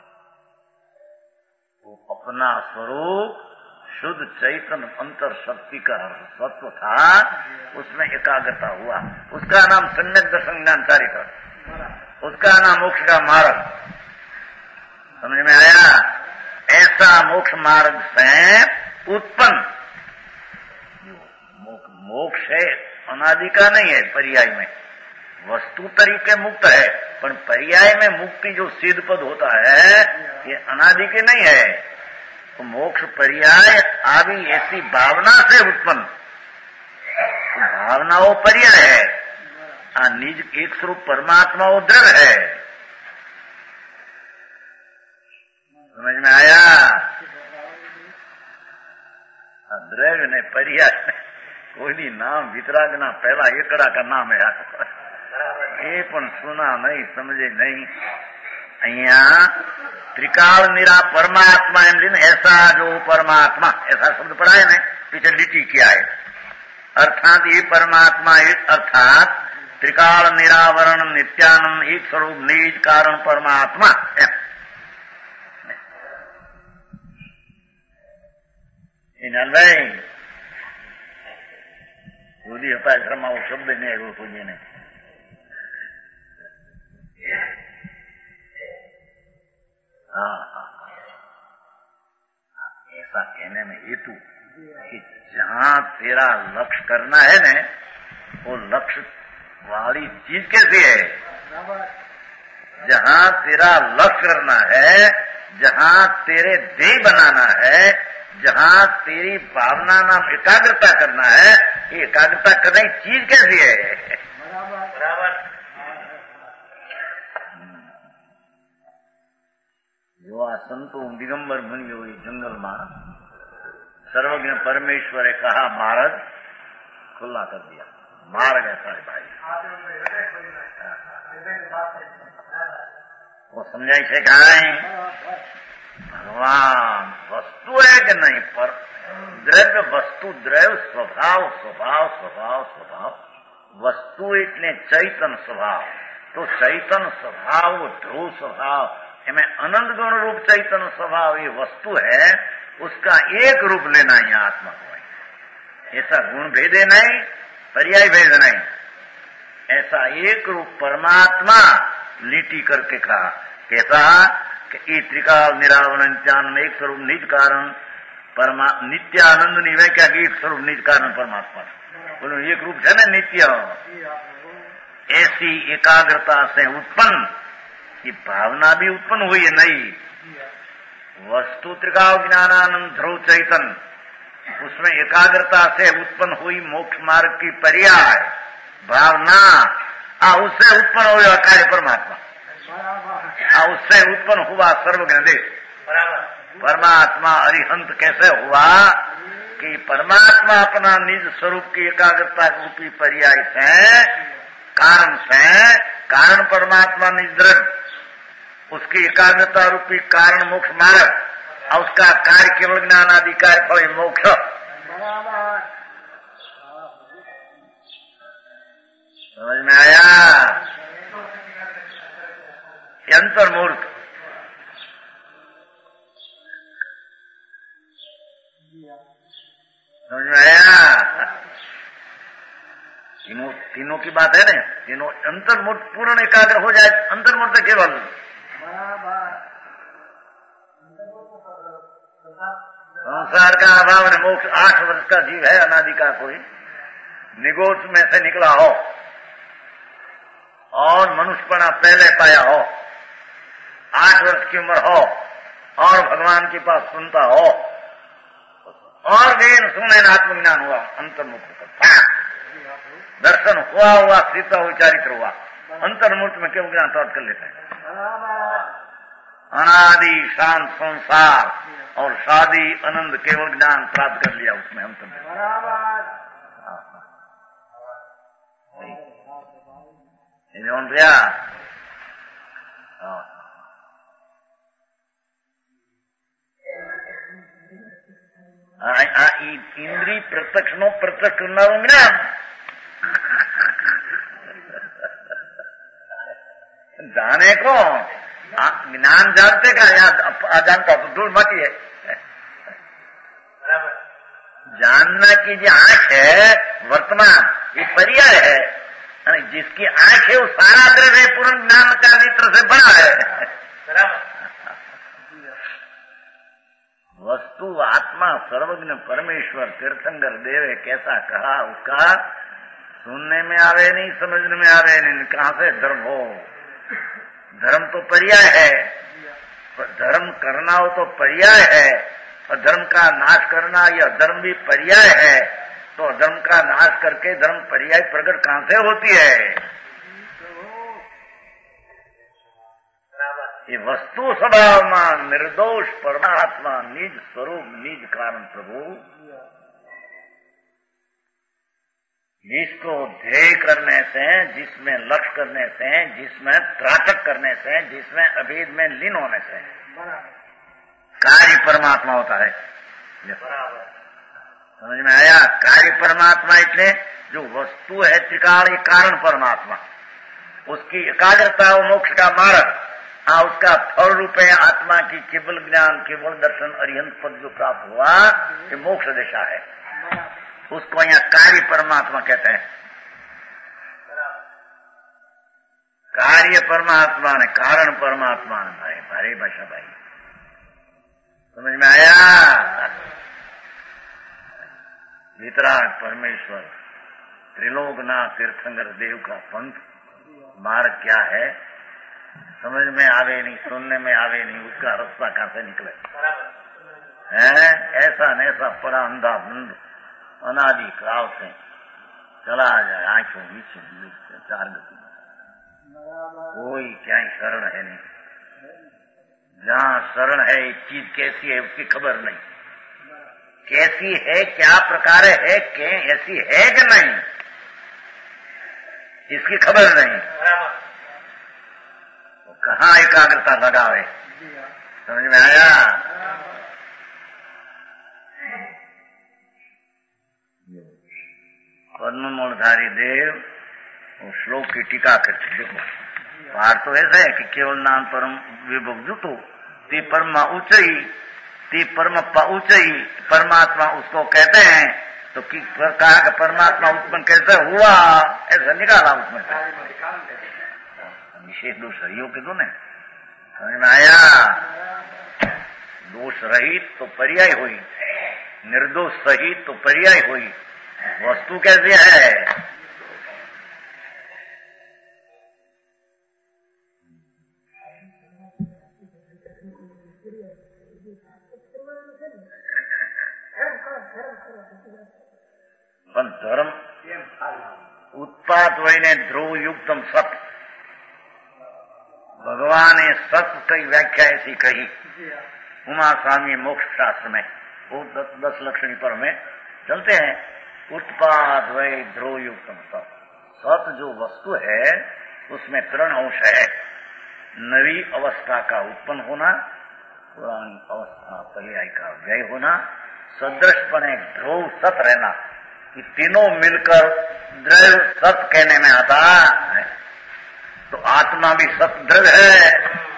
वो अपना स्वरूप शुद्ध चैतन्य अंतर शक्ति का सत्व था उसमें एकाग्रता हुआ उसका नाम सम्यक दर्शन ज्ञान चारित्र उसका नाम मोक्ष का मार्ग। समझ में आया? ऐसा मोक्ष मार्ग से उत्पन्न मोक्ष है अनादि का नहीं है पर्याय में वस्तु तरीके मुक्त है पर पर्याय में मुक्ति जो सिद्ध पद होता है ये अनादि के नहीं है। तो मोक्ष पर्याय आदि ऐसी भावना से उत्पन्न तो भावना वो पर्याय है निज एक स्वरूप परमात्मा वो दृढ़ है। समझ में आया? दृढ़ ने पर्याय कोई भी नाम वितरागना पहला एकड़ा का नाम है ये पण सुना नहीं समझे नहीं। अहिया त्रिकाल निरा परमात्मा ऐसा जो परमात्मा ऐसा शब्द पढ़ा है ना पीछे लिटी किया है अर्थात ये परमात्मा एक अर्थात त्रिकाल निरावरण नित्यानंद एक स्वरूप निज कारण परमात्मा भाई पूरी श्रम वो शब्द नहीं है पूजी ने ऐसा कहने में हेतु कि जहां तेरा लक्ष्य करना है न वो लक्ष्य वाली चीज कैसी है? जहां तेरा लक्ष्य करना है जहां तेरे देह बनाना है जहाँ तेरी भावना नाम एकाग्रता करना है, ये एकाग्रता करने की चीज कैसी है? बराबर। जो आ संतो दिगंबर बनियो जंगल में सर्वज्ञ परमेश्वरे कहा मार्ग खुला कर दिया। मार्ग ऐसा है भाई, वो समझाई से कहा है भगवान वस्तु है कि नहीं, पर द्रव्य वस्तु द्रव्य स्वभाव स्वभाव स्वभाव स्वभाव वस्तु इतने चैतन स्वभाव, तो चैतन स्वभाव ध्रुव स्वभाव में अनंत गुण रूप चैतन स्वभाव ये वस्तु है, उसका एक रूप लेना ही आत्मा को। ऐसा गुण भेदे नहीं, पर्याय भेद नहीं, ऐसा एक रूप परमात्मा लीटी करके कहा। कहता कि त्रिकाल निरावरण नित्यानंद एक स्वरूप निज कारण नित्यानंद निवय क्या एक स्वरूप निज कारण परमात्मा बोलो एक रूप है ना नित्य। ऐसी एकाग्रता से उत्पन्न ये भावना भी उत्पन्न हुई है नई वस्तु त्रिकाल ज्ञानानंद ध्रुव चैतन, उसमें एकाग्रता से उत्पन्न हुई मोक्ष मार्ग की पर्याय भावना, उससे उत्पन्न हुआ कार्य परमात्मा, उससे उत्पन्न हुआ सर्वज्ञ देश परमात्मा। अरिहंत कैसे हुआ कि परमात्मा अपना निज स्वरूप की एकाग्रता रूपी पर्याय से कारण परमात्मा निज द्रव्य उसकी एकाग्रता रूपी कारण मोक्ष मार्ग, और उसका कार्य केवल ज्ञान आदि कार्य फल मोक्ष। समझ में आया? अंतर्मूर्त समझ में आया? तीनों की बात है ना, तीनों अंतर्मूर्त पूर्ण एकाग्र हो जाए, अंतर्मूर्त केवल संसार का अभाव है। मोक्ष 8 वर्ष का जीव है अनादि का, कोई निगोच में से निकला हो और मनुष्यपना पहले पाया हो, 8 वर्ष की उम्र हो और भगवान के पास सुनता हो और वेद सुने आत्मज्ञान हुआ, अंतर्मुख दर्शन हुआ सीता हुआ चारित्र हुआ, अंतर्मूर्त में केवल ज्ञान प्राप्त कर लेते हैं। अनादि शांत संसार और शादी आनंद केवल ज्ञान प्राप्त कर लिया उसमें अंत में। भैया इंद्री प्रत्यक्ष नो प्रत्यक्ष करना ज्ञान जाने को ज्ञान जानते का या अजानता तो दूर मती है। जानना की जो आंख है वर्तमान ये पर्याय है, जिसकी आंख है वो सारा द्रव्य पूर्ण ज्ञान का नेत्र से बना है। वस्तु आत्मा सर्वज्ञ परमेश्वर तीर्थंकर देव कैसा कहा, उसका सुनने में आवे नहीं, समझने में आवे नहीं, कहां से धर्म हो। धर्म तो पर्याय है, धर्म करना हो तो पर्याय है, और धर्म का नाश करना यह धर्म भी पर्याय है, तो धर्म का नाश करके धर्म पर्याय प्रकट कहां से होती है। ये वस्तु स्वभाव में निर्दोष परमात्मा निज स्वरूप निज कारण प्रभु, जिसको ध्येय करने से, जिसमें लक्ष्य करने से, जिसमें त्राटक करने से, जिसमें अभेद में लीन होने से कार्य परमात्मा होता है। समझ में आया? कार्य परमात्मा इसलिए जो वस्तु है त्रिकाल कारण परमात्मा, उसकी एकाग्रता और मोक्ष का मार्ग, उसका फल रूप है आत्मा की केवल ज्ञान केवल दर्शन अरिहंत पद जो प्राप्त हुआ, ये मोक्ष दिशा है। उसको यहाँ कार्य परमात्मा कहते हैं। कार्य परमात्मा ने कारण परमात्मा ने भाई भारी भाषा भाई, समझ में आया? वितराग परमेश्वर त्रिलोकनाथ तीर्थंकर देव का पंथ मार्ग क्या है, समझ में आवे नहीं, सुनने में आवे नहीं, उसका रास्ता कहां से निकले। है, ऐसा न ऐसा पड़ा अंधा बंद अनादि काल से चला जाए आंखों बीच चार गति में, कोई क्या शरण है नहीं। जहाँ शरण है एक चीज कैसी है उसकी खबर नहीं, कैसी है क्या प्रकार है के ऐसी है कि नहीं इसकी खबर नहीं। तो कहाँ एकाग्रता लगावे, समझ में आया? पद्म मूलधारी देव वो श्लोक की टीका करते। देखो पार तो ऐसा है कि केवल नाम परम विभोग जुटो ती परमा ऊंचाई, ती परम ऊंचाई परमात्मा उसको कहते हैं। तो कहा कि परमात्मा उत्पन्न कैसे हुआ, ऐसा निकाला उसमें विशेष दोष रही हो कि तो नहीं, समझ में आया? दोष रहित तो पर्याय हुई, निर्दोष सहित तो पर्याय हुई। वस्तु कैसी है? धर्म उत्पाद वही ध्रुव युक्तम सत, भगवान ने सत्य की व्याख्या ऐसी कही उमा स्वामी मोक्ष शास्त्र में, वो 10 लक्षणी पर में चलते हैं। उत्पाद वही ध्रुव युक्तम सत, सत जो वस्तु है उसमें 3 अंश है। नवी अवस्था का उत्पन्न होना, पुरानी अवस्था पर्याय का व्यय होना, सदृशपने ध्रुव सत रहना। कि तीनों मिलकर द्रव्य सत कहने में आता है। तो आत्मा भी सत द्रव्य है,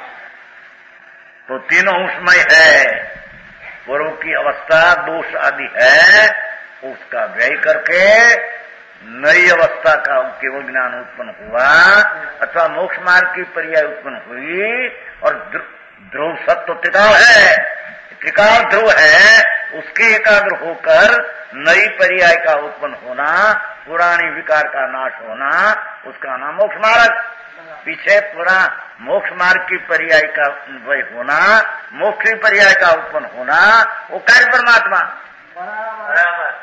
तो तीनों अंशमय है। पूर्व की अवस्था दोष आदि है, उसका व्यय करके नई अवस्था का केवल ज्ञान उत्पन्न हुआ अथवा मोक्ष मार्ग की पर्याय उत्पन्न हुई। और ध्रुव सत तो त्रिकाल है, त्रिकाल ध्रुव है, उसके एकाग्र होकर नई पर्याय का उत्पन्न होना, पुरानी विकार का नाश होना, उसका नाम मोक्ष मार्ग। पीछे पूरा मोक्ष मार्ग की पर्याय का वही होना, मोक्ष की पर्याय का उत्पन्न होना, वो कार्य परमात्मा। बराबर।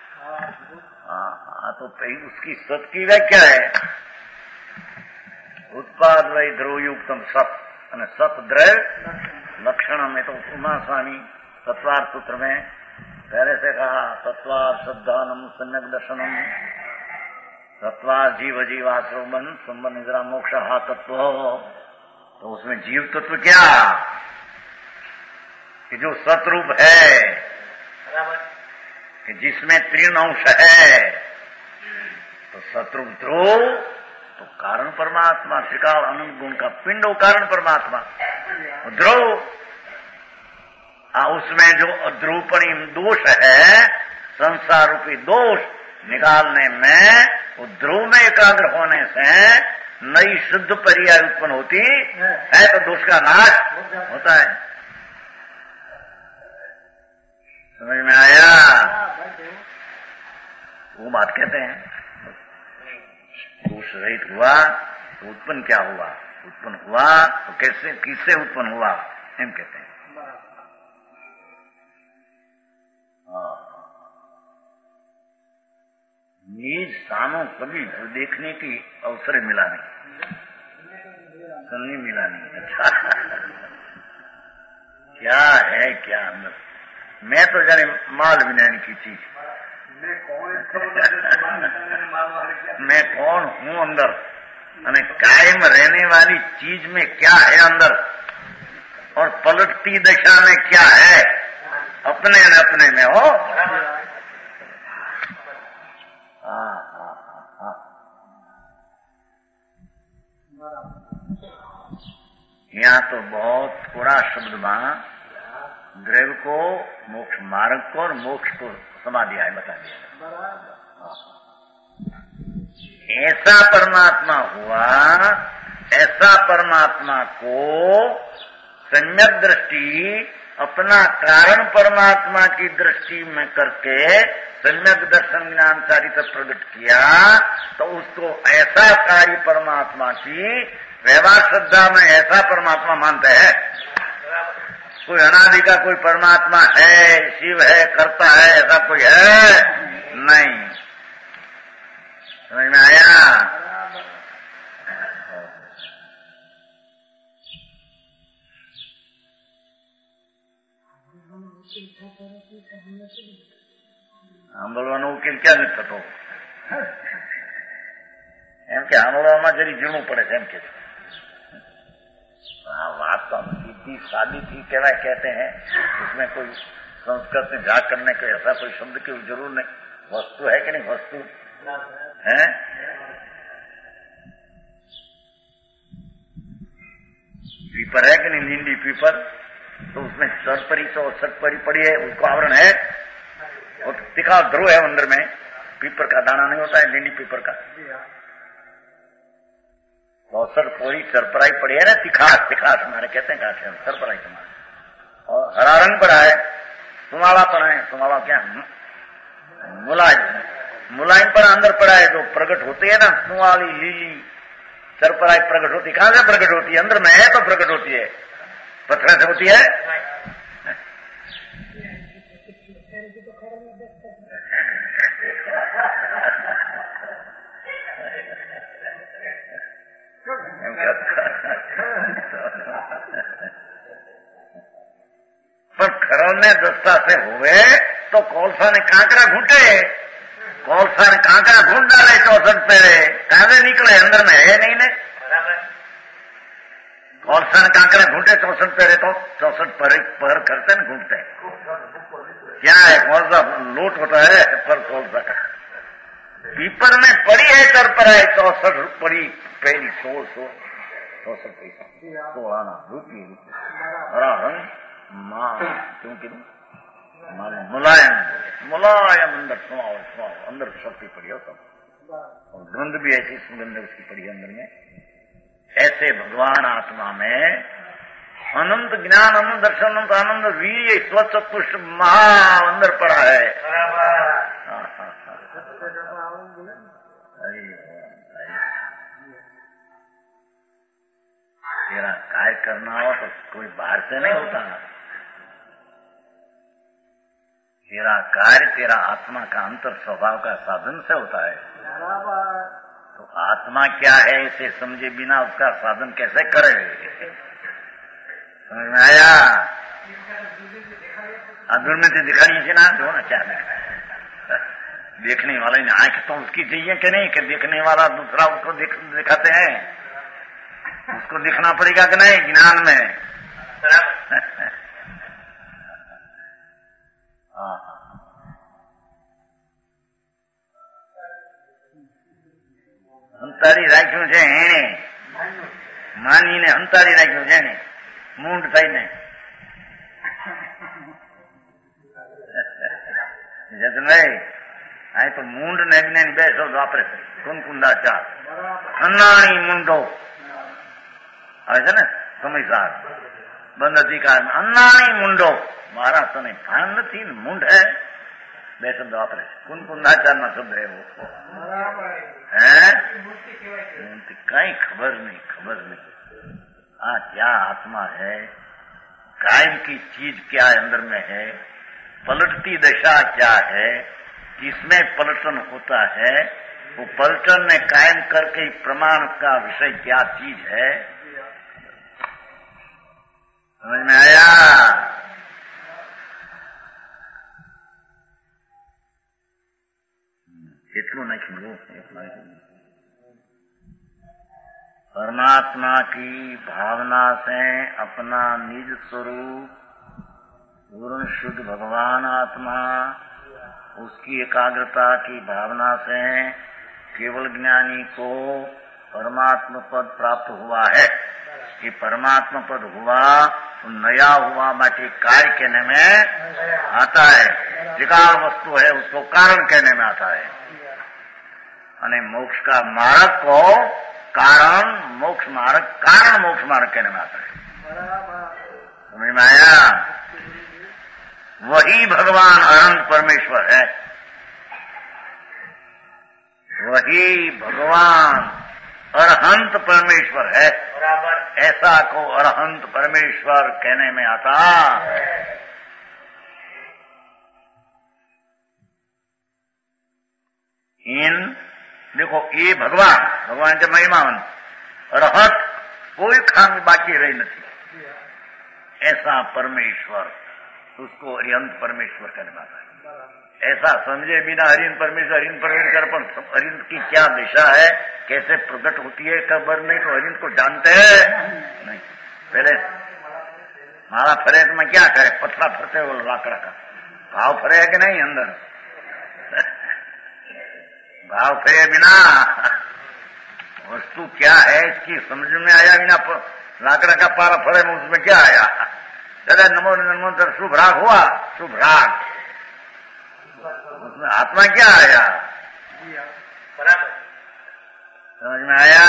हाँ, तो उसकी सत की व्याख्या है उत्पाद वही ध्रुव युक्तम सत, सत द्रव्य लक्षण में। तो उमा स्वामी तत्वार सूत्र में पहले से कहा तत्वार श्रद्धानम सम्यक दर्शनम, तत्वार जीव जीवाश्रमन संबंध निद्रा मोक्ष हा तत्व। तो उसमें जीव तत्व क्या कि जो सतरूप है, कि जिसमें 3 अंश है। तो सतरूप ध्रुव तो कारण परमात्मा, त्रिकाल अनंत गुण का पिंड हो कारण परमात्मा ध्रुव। उसमें जो ध्रुवपणी दोष है, संसार रूपी दोष निकालने में, वो ध्रुव में एकाग्र होने से नई शुद्ध पर्याय उत्पन्न होती है, तो दोष का नाश होता है। समझ में आया? वो बात कहते हैं दोष रहित हुआ तो उत्पन्न क्या हुआ, उत्पन्न हुआ तो कैसे किससे उत्पन्न हुआ, हम कहते हैं। निज स्थानों कभी देखने की अवसर मिला नहीं, सुनने मिला नहीं। अच्छा क्या है क्या अंदर, मैं तो जाने माल विनयन की चीज, मैं कौन हूँ अंदर, कायम रहने वाली चीज में क्या है अंदर, और पलटती दशा में क्या है, अपने न अपने में हो। यहाँ तो बहुत पूरा शब्द में द्रव्य को, मोक्ष मार्ग को और मोक्ष को समा दिया है, बता दिया। ऐसा परमात्मा हुआ, ऐसा परमात्मा को सम्यक दृष्टि अपना कारण परमात्मा की दृष्टि में करके सम्यक दर्शन ज्ञान चारित्र प्रकट किया, तो उसको ऐसा कार्य परमात्मा की व्यवहार श्रद्धा में ऐसा परमात्मा मानते हैं। कोई अनादि का कोई परमात्मा है, शिव है, करता है, ऐसा कोई है नहीं। समझ में आया? સાંભળવાનો ઉકેલ ક્યાં નથી થતો એમ કે સાંભળવામાં જરી ઝીણું પડે છે એમ કે बात तो सीधी सादी थी कहना कहते हैं, इसमें कोई संस्कृत में जा करने को ऐसा कोई शब्द की जरूर नहीं। वस्तु है कि नहीं? वस्तु है। पीपर है कि नहीं? लींडी पीपर, तो उसमें सरपरी तो सरपरी पड़ी है, उसको आवरण है और तिखा ध्रुव है अंदर में। पीपर का दाना नहीं होता है, लींडी पीपर का। औसर पूरी सरपराई पड़ी है ना, तिखास तिखास हमारे कहते हैं गाठे सरपराई तुम्हारा। और हरा रंग पड़ा है, सुमाला पड़ा है। सुमाला क्या? मुलायम। मुलायम पर अंदर पड़ा है, जो प्रकट होती है ना, सुवाली लीली सरपराई प्रकट होती। कहां से प्रकट होती है? अंदर में है तो प्रकट होती है। पत्थर से होती है? पर खरौने दस्ता से हुए तो कोलसा ने कांकरा घूटे, कोलसा ने कांकरा घूट डाले, 64 पेरे कहां से निकले? अंदर में है नहीं ने। कोलसा ने कांकरा घूटे 64 पेरे, तो 64 पर करते न घूटते। क्या है? कौन सा लोट होता है पर कोलसा का? पीपर में पड़ी है सरपराई 64 पड़ी पहली 100 पैसा 16 आना रुपये हरा रंग मां, क्योंकि मुलायम मुलायम अंदर सुनाओ सुनाओ, अंदर शक्ति पड़ी हो सब, और गंध भी ऐसी सुगंध उसकी पड़ी अंदर में। ऐसे भगवान आत्मा में अनंत ज्ञान, अनंत दर्शन, अनंत आनंद, वीर्य, स्वच्छ पुष्ट महा अंदर पड़ा है। तेरा कार्य करना हो तो कोई बाहर से नहीं होता। तेरा कार्य तेरा आत्मा का अंतर स्वभाव का साधन से होता है। तो आत्मा क्या है इसे समझे बिना उसका साधन कैसे करे? समझ में आया? अधूर में तो दिखाई थी ना, जो ना क्या देखने वाले आंख तो उसकी चाहिए कि नहीं, कि देखने वाला दूसरा उसको दिखाते हैं, उसको दिखना पड़ेगा कि नहीं ज्ञान में? હંતાડી રાખ્યું છે એને, માનીને હંતાડી રાખ્યું છે ને, મૂંઢ થઈને જતનભાઈ આ તો મૂંઢ ને અજ્ઞાની બે શબ્દ વાપરે છે. કુનકુંદાચાર અનાણી મૂંઢો આવે છે ને સમયસાર બંધ અધિકાર અનાણી મૂંઢો. મારા તને ભાન નથી ને મૂંઢ હે, બે શબ્દ વાપરે છે. કુનકુંદાચાર નો શબ્દ એવો है, कहीं खबर नहीं, खबर नहीं. हाँ क्या आत्मा है, कायम की चीज क्या अंदर में है, पलटती दशा क्या है, किसमें पलटन होता है, वो पलटन ने कायम करके प्रमाण का विषय क्या चीज है, समझ में आया? એટલું નાખ્યું. परमात्मा की भावना से अपना निज स्वरूप पूर्ण शुद्ध भगवान आत्मा, उसकी एकाग्रता की भावना से केवल ज्ञानी को परमात्मा पद प्राप्त हुआ है. कि परमात्मा पद हुआ तो नया हुआ बाकी कार्य कहने में आता है. विकार वस्तु है उसको कारण कहने में आता है. અને मोक्ष का मार्ग को कारण मोक्ष मार्ग, कारण मोक्ष मार्ग कहने में आता है. समझ में आया? वही भगवान अनंत परमेश्वर है. वही भगवान अरहंत परमेश्वर है. बराबर ऐसा को अरहंत परमेश्वर कहने में आता। इन देखो ये भगवान के महिमावन रहत कोई खामी बाकी रही नहीं, ऐसा परमेश्वर उसको अरिहंत परमेश्वर कहने वाला है। ऐसा समझे बिना हरिन परमेश्वर पर हरिन की क्या दिशा है, कैसे प्रकट होती है खबर नहीं, तो हरिन को जानते हैं नहीं। पहले मारा फरे तो मैं क्या करे, पथरा फरते हो लाकड़ा का भाव फरे है कि नहीं, अंदर भाव फरे बिना वस्तु क्या है इसकी समझ में आया बिना लाकड़ा का पारा फरे में उसमें क्या आया। चले नमो नमोन्तर शुभ राग हुआ, शुभ राग उसमें आत्मा क्या आया, समझ में आया।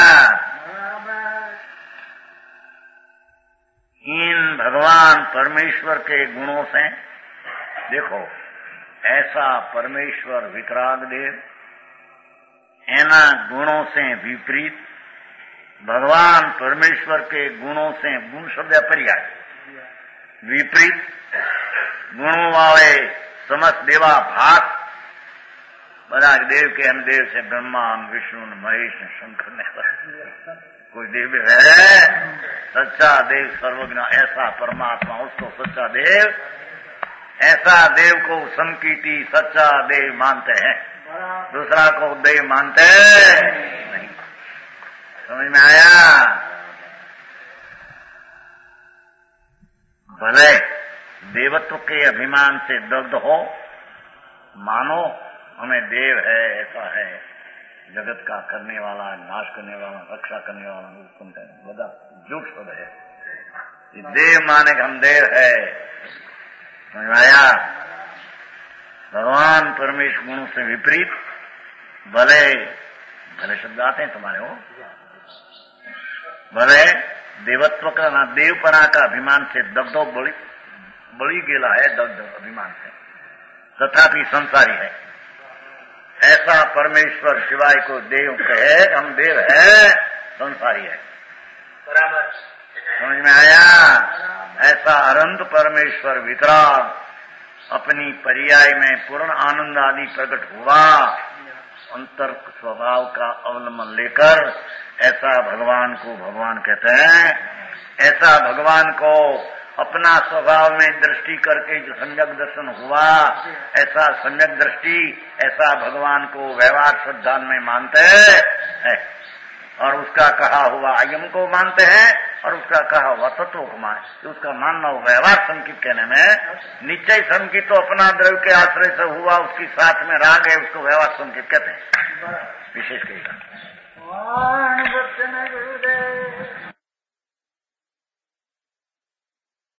इन भगवान परमेश्वर के गुणों से देखो, ऐसा परमेश्वर वितराग देव एना गुणों से विपरीत, भगवान परमेश्वर के गुणों से गुण शब्द पर्याय विपरीत गुणों वाले समस्त देवा भाग बड़ा देव के अनुदेव से ब्रह्मा विष्णु महेश शंकर ने कोई देव है, सच्चा देव सर्वज्ञ ऐसा परमात्मा उसको सच्चा देव, ऐसा देव को संकीर्ति सच्चा देव मानते हैं, दूसरा को देव मानते नहीं। समझ में आया। भले देवत्व के अभिमान से दग्ध हो, मानो हमें देव है, ऐसा है, जगत का करने वाला, नाश करने वाला, रक्षा करने वाला, सुनते हैं बड़ा झूठ शब्द है। ये देव माने हम देव है, समझ में आया। भगवान परमेश्वर गुणों से विपरीत भले भले शब्द आते हैं तुम्हारे हो, भले देवत्व का ना देवपना का अभिमान से दग्धो बड़ी गेला है, दग्ध अभिमान से, तथापि संसारी है। ऐसा परमेश्वर शिवाय को देव कहे, हम देव है, संसारी है, बराबर समझ में आया। ऐसा अनंत परमेश्वर वितराग अपनी पर्याय में पूर्ण आनंद आदि प्रकट हुआ, अंतर स्वभाव का अवलंबन लेकर ऐसा भगवान को भगवान कहते हैं। ऐसा भगवान को अपना स्वभाव में दृष्टि करके जो सम्यक दर्शन हुआ, ऐसा सम्यक दृष्टि, ऐसा भगवान को व्यवहार श्रद्धा में मानते हैं और उसका कहा हुआ आयम को मानते हैं और उसका कहा हुआ तत्व को मानते। उसका मानना व्यवहार संकित कहने में, निश्चय संकित तो अपना द्रव्य के आश्रय से हुआ, उसकी साथ में राग है, उसको व्यवहार संकित कहते हैं। विशेष कहेगा